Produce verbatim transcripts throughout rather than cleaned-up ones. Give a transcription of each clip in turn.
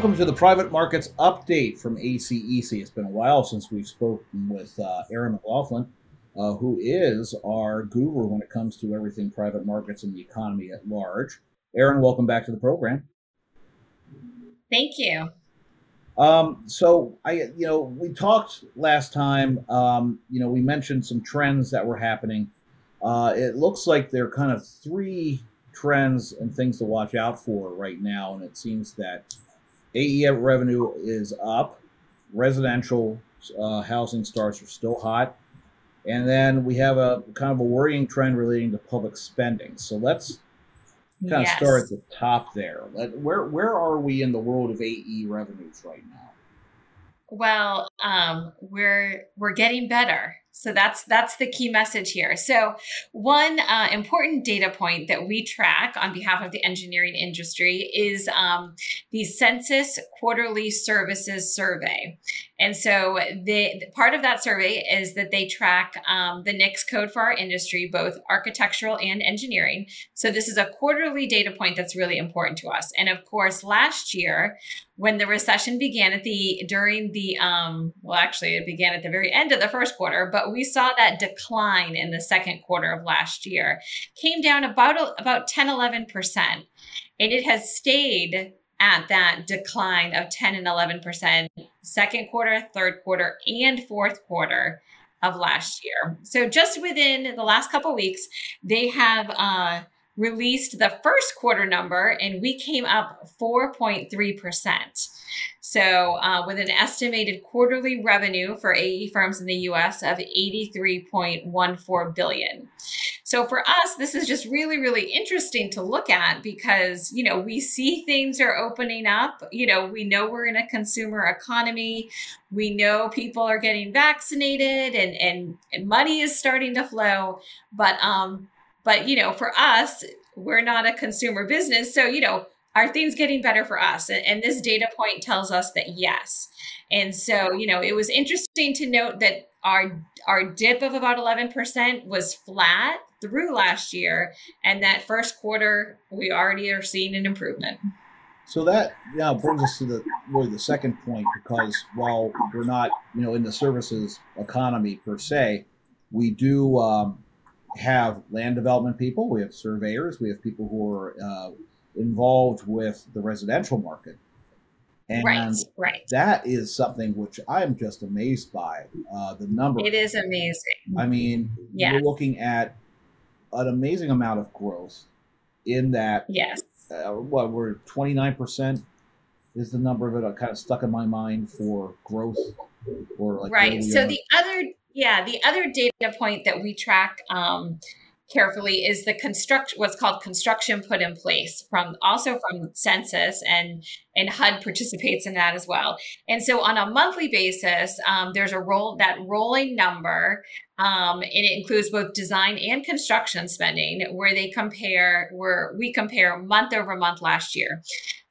Welcome to the Private Markets Update from A C E C. It's been a while since we've spoken with uh, Erin McLaughlin, uh, who is our guru when it comes to everything private markets and the economy at large. Erin, welcome back to the program. Thank you. Um, so I, you know, we talked last time. Um, you know, we mentioned some trends that were happening. Uh, it looks like there are kind of three trends and things to watch out for right now, and it seems that A E revenue is up, residential uh, housing starts are still hot, and then we have a kind of a worrying trend relating to public spending. So let's kind Yes. of start at the top there. Let, where where are we in the world of A E revenues right now? Well, um, we're we're getting better. So that's that's the key message here. So one uh, important data point that we track on behalf of the engineering industry is um, the Census Quarterly Services Survey. And so the part of that survey is that they track um, the N I C S code for our industry, both architectural and engineering. So this is a quarterly data point that's really important to us. And of course, last year, when the recession began at the during the um, well, actually, it began at the very end of the first quarter, but we saw that decline in the second quarter of last year, came down about about ten, eleven percent, and it has stayed at that decline of ten and eleven percent second quarter, third quarter, and fourth quarter of last year. So just within the last couple of weeks, they have uh, released the first quarter number, and we came up four point three percent. So uh, with an estimated quarterly revenue for A E firms in the U S of eighty-three point one four billion dollars. So for us, this is just really, really interesting to look at because, you know, we see things are opening up. You know, we know we're in a consumer economy. We know people are getting vaccinated and, and, and money is starting to flow. But, um, but, you know, for us, we're not a consumer business. So, you know, are things getting better for us? And, and this data point tells us that yes. And so, you know, it was interesting to note that our our dip of about eleven percent was flat through last year. And that first quarter, we already are seeing an improvement. So that now brings us to the really the second point, because while we're not, you know, in the services economy per se, we do um, have land development people, we have surveyors, we have people who are uh, involved with the residential market. And right, right. that is something which I'm just amazed by, uh, the number. It is amazing. I mean, yes. We're looking at an amazing amount of growth in that. Yes. Uh, what, we're twenty-nine percent is the number of it uh, kind of stuck in my mind for growth. Or like right. So the other, yeah, the other data point that we track um, carefully is the construct what's called construction put in place from also from Census, and and H U D participates in that as well. And so on a monthly basis, um, there's a roll that rolling number, um, and it includes both design and construction spending, where they compare where we compare month over month last year.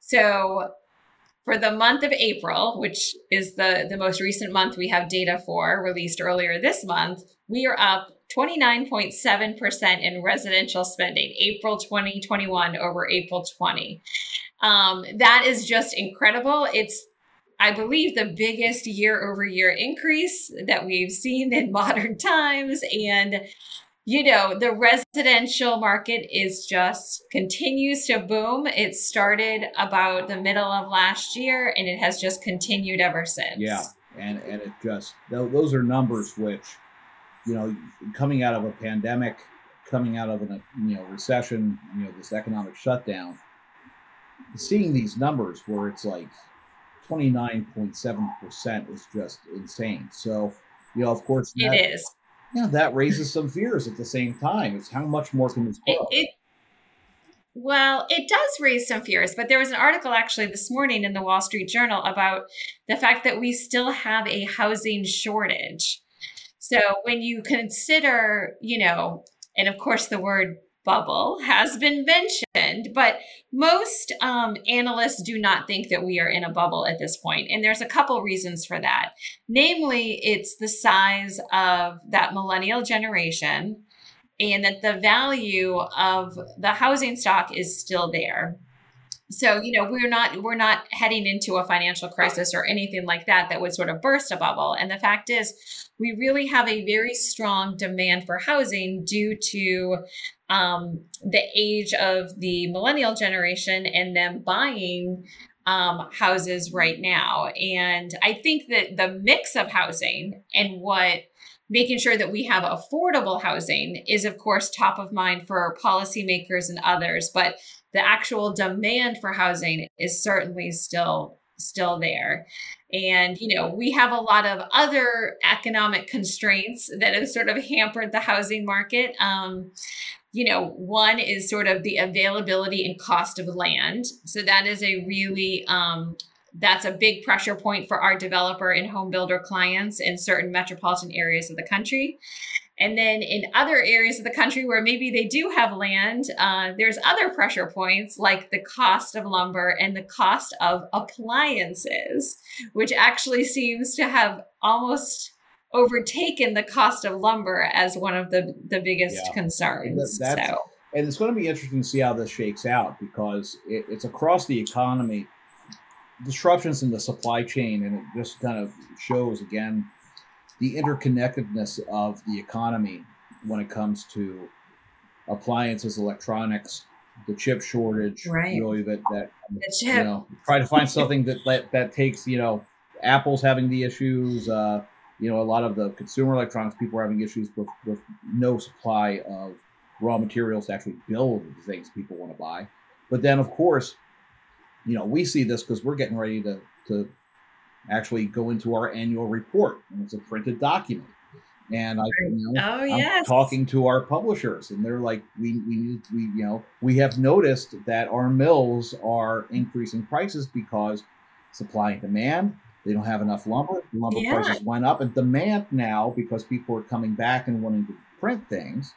So for the month of April, which is the the most recent month we have data for, released earlier this month, we are up twenty-nine point seven percent in residential spending, April twenty twenty-one over April twenty. Um, that is just incredible. It's, I believe, the biggest year over year increase that we've seen in modern times. And, you know, the residential market is just continues to boom. It started about the middle of last year, and it has just continued ever since. Yeah. And, and it just, those are numbers which, you know, coming out of a pandemic, coming out of a you know recession, you know, this economic shutdown, seeing these numbers where it's like twenty-nine point seven percent is just insane. So, you know, of course, that, it is. Yeah, that raises some fears at the same time. It's how much more can this grow? It, it, well, it does raise some fears, but there was an article actually this morning in the Wall Street Journal about the fact that we still have a housing shortage. So when you consider, you know, and of course the word bubble has been mentioned, but most um, analysts do not think that we are in a bubble at this point. And there's a couple reasons for that. Namely, it's the size of that millennial generation, and that the value of the housing stock is still there. So, you know, we're not we're not heading into a financial crisis or anything like that that would sort of burst a bubble. And the fact is, we really have a very strong demand for housing due to um, the age of the millennial generation and them buying um, houses right now. And I think that the mix of housing and what making sure that we have affordable housing is, of course, top of mind for policymakers and others. But the actual demand for housing is certainly still still there. And, you know, we have a lot of other economic constraints that have sort of hampered the housing market. Um, you know, one is sort of the availability and cost of land. So that is a really um, that's a big pressure point for our developer and home builder clients in certain metropolitan areas of the country. And then in other areas of the country where maybe they do have land, uh, there's other pressure points like the cost of lumber and the cost of appliances, which actually seems to have almost overtaken the cost of lumber as one of the, the biggest Yeah. concerns. That, that's so, and it's going to be interesting to see how this shakes out, because it, it's across the economy, disruptions in the supply chain, and it just kind of shows again the interconnectedness of the economy when it comes to appliances, electronics, the chip shortage, right. really that, that The chip. you know, try to find something that, that, that takes, you know, Apple's having the issues, uh, you know, a lot of the consumer electronics people are having issues with, with no supply of raw materials to actually build the things people want to buy. But then, of course, you know, we see this because we're getting ready to, to actually go into our annual report, and it's a printed document. And I, you know, oh, I'm yes. talking to our publishers, and they're like, we, we need, we, you know, we have noticed that our mills are increasing prices because supply and demand. They don't have enough lumber. The lumber Yeah. prices went up, and demand now, because people are coming back and wanting to print things,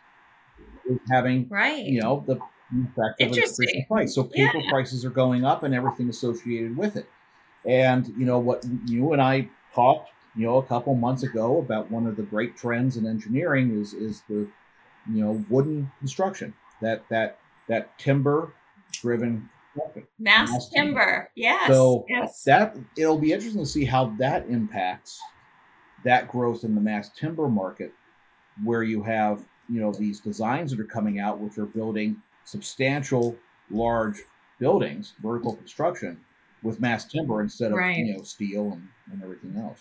is having, right. you know, the effect of increasing price. So paper Yeah. prices are going up, and everything associated with it. And, you know, what you and I talked, you know, a couple months ago about one of the great trends in engineering is is the, you know, wooden construction, that that that timber driven mass, mass timber. timber. Yes. So yes. that it'll be interesting to see how that impacts that growth in the mass timber market, where you have, you know, these designs that are coming out, which are building substantial, large buildings, vertical construction, with mass timber instead of, right. you know, steel and, and everything else.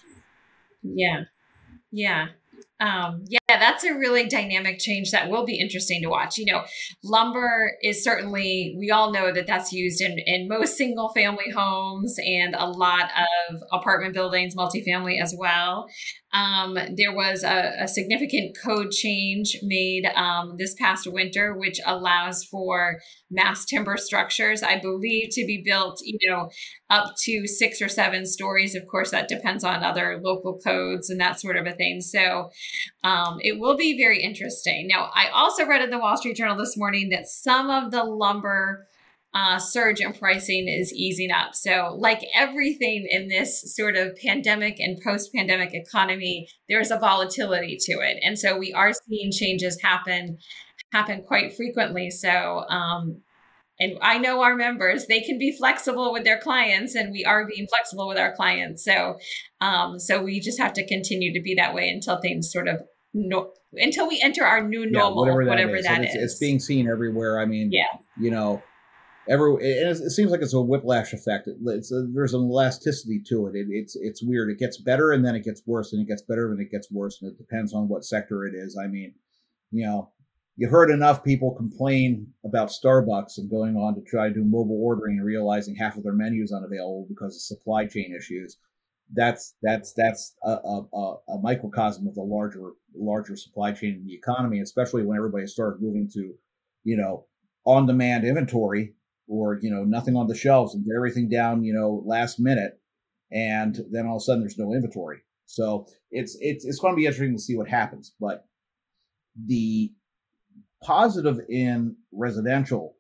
Yeah. Yeah. Um, yeah, that's a really dynamic change that will be interesting to watch. You know, lumber is certainly, we all know that that's used in, in most single family homes and a lot of apartment buildings, multifamily as well. Um, there was a, a significant code change made um, this past winter, which allows for mass timber structures, I believe, to be built, you know, up to six or seven stories. Of course, that depends on other local codes and that sort of a thing. So um, it will be very interesting. Now, I also read in the Wall Street Journal this morning that some of the lumber Uh, surge in pricing is easing up. So like everything in this sort of pandemic and post-pandemic economy, there's a volatility to it. And so we are seeing changes happen, happen quite frequently. So, um, and I know our members, they can be flexible with their clients, and we are being flexible with our clients. So, um, so we just have to continue to be that way until things sort of no, until we enter our new normal, yeah, whatever that whatever is. that and it's, is. It's being seen everywhere. I mean, yeah. you know, Every, it, it seems like it's a whiplash effect. It, it's a, there's an elasticity to it. it. It's it's weird. It gets better and then it gets worse, and it gets better and it gets worse, and it depends on what sector it is. I mean, you know, you've heard enough people complain about Starbucks and going on to try to do mobile ordering and realizing half of their menu is unavailable because of supply chain issues. That's that's that's a, a, a microcosm of the larger larger supply chain in the economy, especially when everybody started moving to, you know, on-demand inventory, or, you know, nothing on the shelves, and get everything down, you know, last minute, and then all of a sudden there's no inventory. So it's it's it's going to be interesting to see what happens. But the positive in residential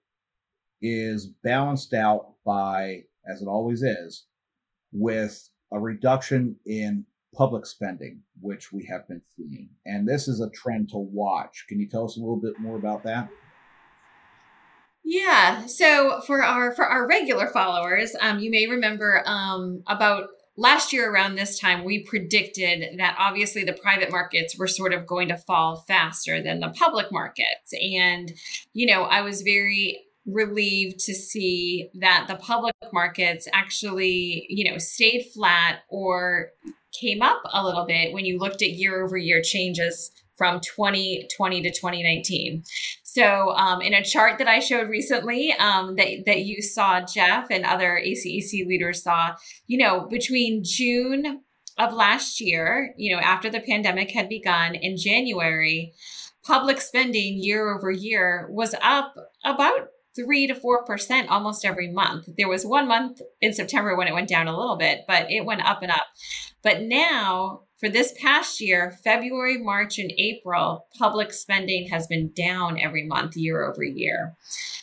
is balanced out by, as it always is, with a reduction in public spending, which we have been seeing. And this is a trend to watch. Can you tell us a little bit more about that? Yeah. So for our for our regular followers, um, you may remember um, about last year around this time, we predicted that obviously the private markets were sort of going to fall faster than the public markets, and you know, I was very relieved to see that the public markets actually, you know, stayed flat or came up a little bit when you looked at year over year changes from twenty twenty to twenty nineteen. So, um, in a chart that I showed recently, um, that that you saw, Jeff, and other A C E C leaders saw, you know, between June of last year, you know, after the pandemic had begun, in January, public spending year over year was up about three to four percent almost every month. There was one month in September when it went down a little bit, but it went up and up. But now, for this past year, February, March, and April, public spending has been down every month year over year.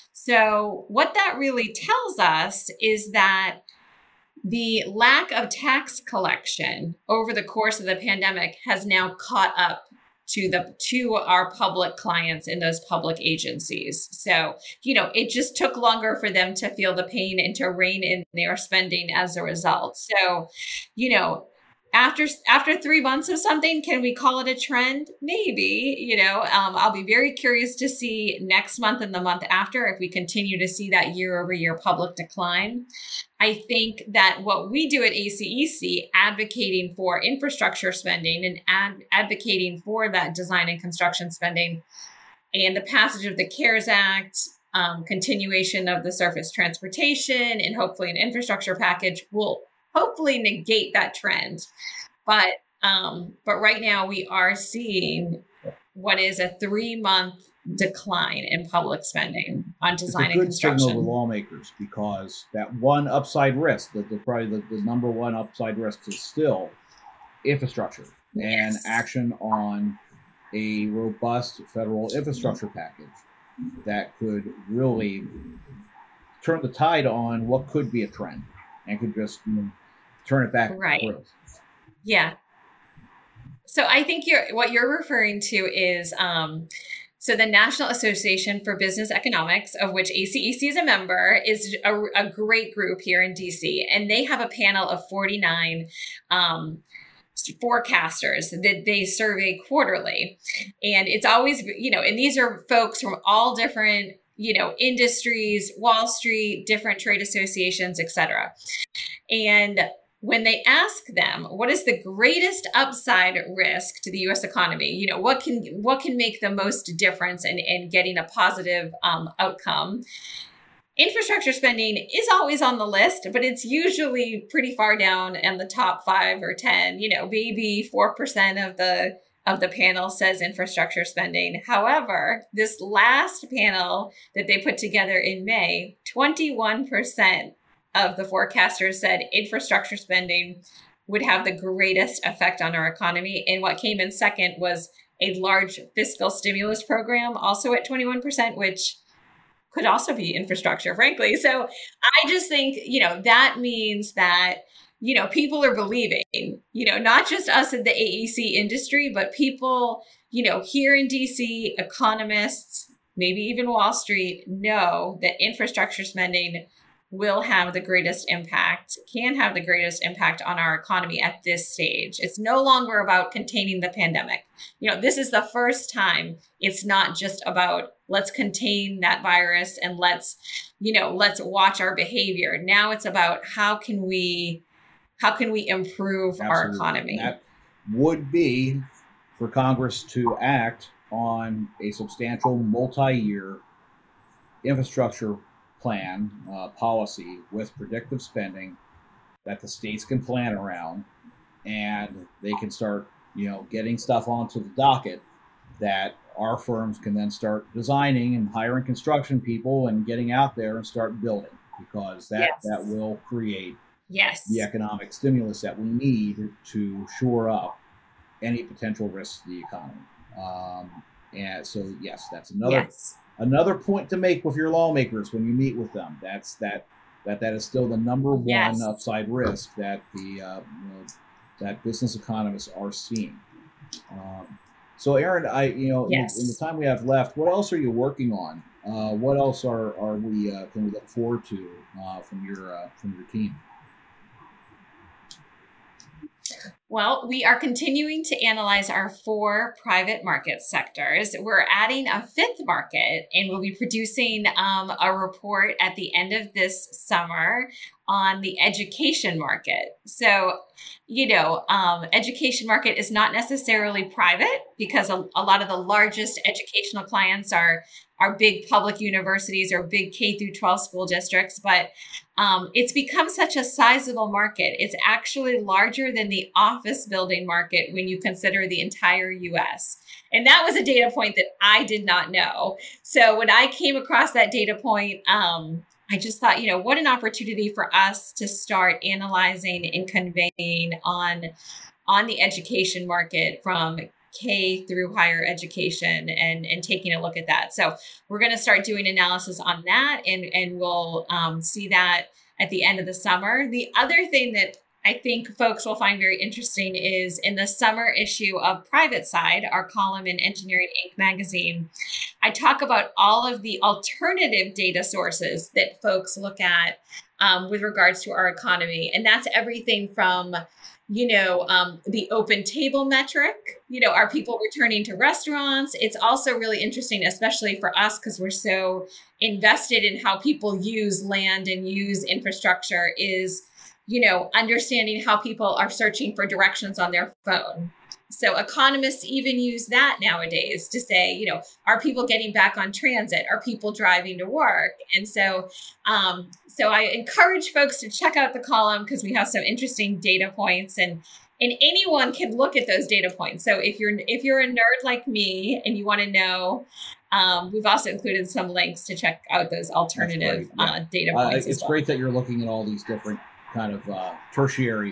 So, what that really tells us is that the lack of tax collection over the course of the pandemic has now caught up to the to our public clients in those public agencies. So, you know, it just took longer for them to feel the pain and to rein in their spending as a result. So, you know, after after three months of something, can we call it a trend? Maybe. You know, um, I'll be very curious to see next month and the month after if we continue to see that year over year public decline. I think that what we do at A C E C, advocating for infrastructure spending and ad- advocating for that design and construction spending, and the passage of the CARES Act, um, continuation of the surface transportation, and hopefully an infrastructure package will hopefully negate that trend. But um, but right now we are seeing what is a three month decline in public spending on design and construction. It's a good signal to lawmakers, because that one upside risk, that the probably the, the number one upside risk is still infrastructure and yes. action on a robust federal infrastructure package that could really turn the tide on what could be a trend and could just you know, turn it back. Right. Yeah. So I think you're what you're referring to is um, so the National Association for Business Economics, of which A C E C is a member, is a, a great group here in D C, and they have a panel of forty-nine um, forecasters that they survey quarterly, and it's always you know, and these are folks from all different you know industries, Wall Street, different trade associations, et cetera, and when they ask them, what is the greatest upside risk to the U S economy? You know, what can what can make the most difference in, in getting a positive um, outcome? Infrastructure spending is always on the list, but it's usually pretty far down in the top five or ten. You know, maybe four percent of the of the panel says infrastructure spending. However, this last panel that they put together in May, twenty-one percent of the forecasters said infrastructure spending would have the greatest effect on our economy. And what came in second was a large fiscal stimulus program, also at twenty-one percent, which could also be infrastructure, frankly. So I just think, you know, that means that, you know, people are believing, you know, not just us in the A E C industry, but people, you know, here in D C, economists, maybe even Wall Street, know that infrastructure spending will have the greatest impact, can have the greatest impact on our economy at this stage. It's no longer about containing the pandemic. You know, this is the first time it's not just about let's contain that virus and let's, you know, let's watch our behavior. Now it's about how can we, how can we improve Absolutely. Our economy? That would be for Congress to act on a substantial multi-year infrastructure plan, uh, policy with predictive spending that the states can plan around, and they can start, you know, getting stuff onto the docket that our firms can then start designing and hiring construction people and getting out there and start building, because that, yes. that will create yes. the economic stimulus that we need to shore up any potential risks to the economy. Um, and so, yes, that's another yes. Another point to make with your lawmakers when you meet with them. That's that that that is still the number one yes. upside risk that the uh, you know, that business economists are seeing. Um, so, Erin, I you know yes. in, in the time we have left, what else are you working on Uh, what else are are we uh, can we look forward to uh, from your uh, from your team? Well, we are continuing to analyze our four private market sectors. We're adding a fifth market, and we'll be producing um, a report at the end of this summer on the education market. So, you know, um, education market is not necessarily private because a, a lot of the largest educational clients are are big public universities or big K through twelve school districts, but um, it's become such a sizable market. It's actually larger than the office building market when you consider the entire U S. And that was a data point that I did not know. So when I came across that data point, um, I just thought, you know, what an opportunity for us to start analyzing and conveying on, on the education market from K through higher education and, and taking a look at that. So we're going to start doing analysis on that, and, and we'll um, see that at the end of the summer. The other thing that I think folks will find very interesting is in the summer issue of Private Side, our column in Engineering Inc magazine, I talk about all of the alternative data sources that folks look at um, with regards to our economy. And that's everything from you know, um, the open table metric, you know, are people returning to restaurants? It's also really interesting, especially for us, because we're so invested in how people use land and use infrastructure, is, you know, understanding how people are searching for directions on their phone. So economists even use that nowadays to say, you know, are people getting back on transit? Are people driving to work? And so, um, so I encourage folks to check out the column because we have some interesting data points, and and anyone can look at those data points. So if you're if you're a nerd like me and you want to know, um, we've also included some links to check out those alternative yeah. uh, data points. Uh, it's well. great that you're looking at all these different kind of uh, tertiary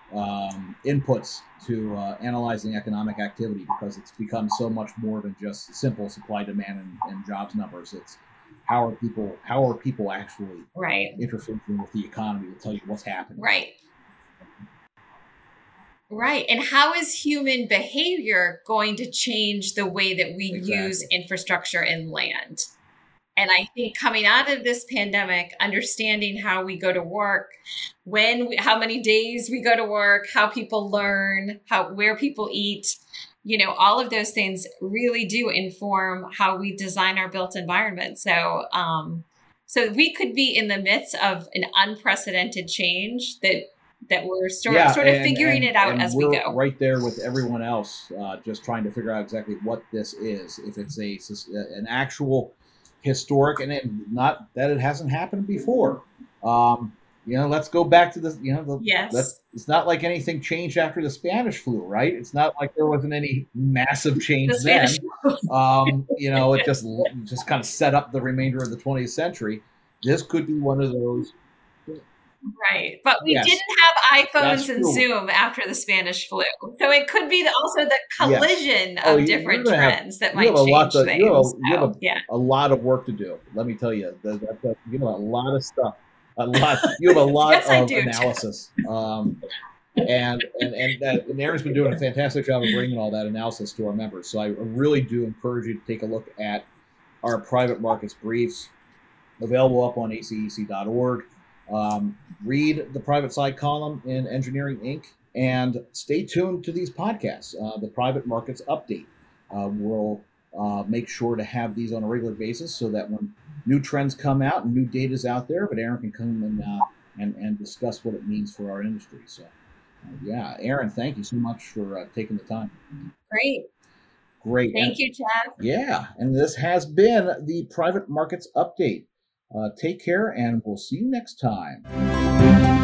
um, inputs to uh, analyzing economic activity, because it's become so much more than just simple supply, demand, and, and jobs numbers. It's how are people how are people actually right. interfering with the economy to tell you what's happening. Right. Right. And how is human behavior going to change the way that we exactly. use infrastructure and land? And I think coming out of this pandemic, understanding how we go to work, when, we, how many days we go to work, how people learn, how where people eat, you know, all of those things really do inform how we design our built environment. So, um, so we could be in the midst of an unprecedented change that that we're sort, yeah, sort of and, figuring and, it out as we go. Right there with everyone else, uh, just trying to figure out exactly what this is. If it's a an actual historic, and it, not that it hasn't happened before. Um, you know, let's go back to the, you know, the, yes. let's, it's not like anything changed after the Spanish flu, right? It's not like there wasn't any massive change the then. Um, you know, it just just kind of set up the remainder of the twentieth century. This could be one of those. Right. But we yes. didn't have iPhones and Zoom after the Spanish flu. So it could be the, also the collision yes. oh, of different trends have, that might change to, things. You have, a, so, you have a, yeah. a lot of work to do. Let me tell you, that, that, that, you have a lot of stuff. A lot. You have a lot yes, of analysis. Um, and and and, that, and Aaron's been doing a fantastic job of bringing all that analysis to our members. So I really do encourage you to take a look at our private markets briefs, available up on A C E C dot org. Um, read the Private Side column in Engineering Incorporated, and stay tuned to these podcasts. Uh, the Private Markets Update. Uh, we'll uh, make sure to have these on a regular basis so that when new trends come out and new data is out there, but Aaron can come and, uh, and, and discuss what it means for our industry. So, uh, yeah, Aaron, thank you so much for uh, taking the time. Great. Great. Thank and, you, Chad. Yeah, and this has been the Private Markets Update. Uh, take care, and we'll see you next time.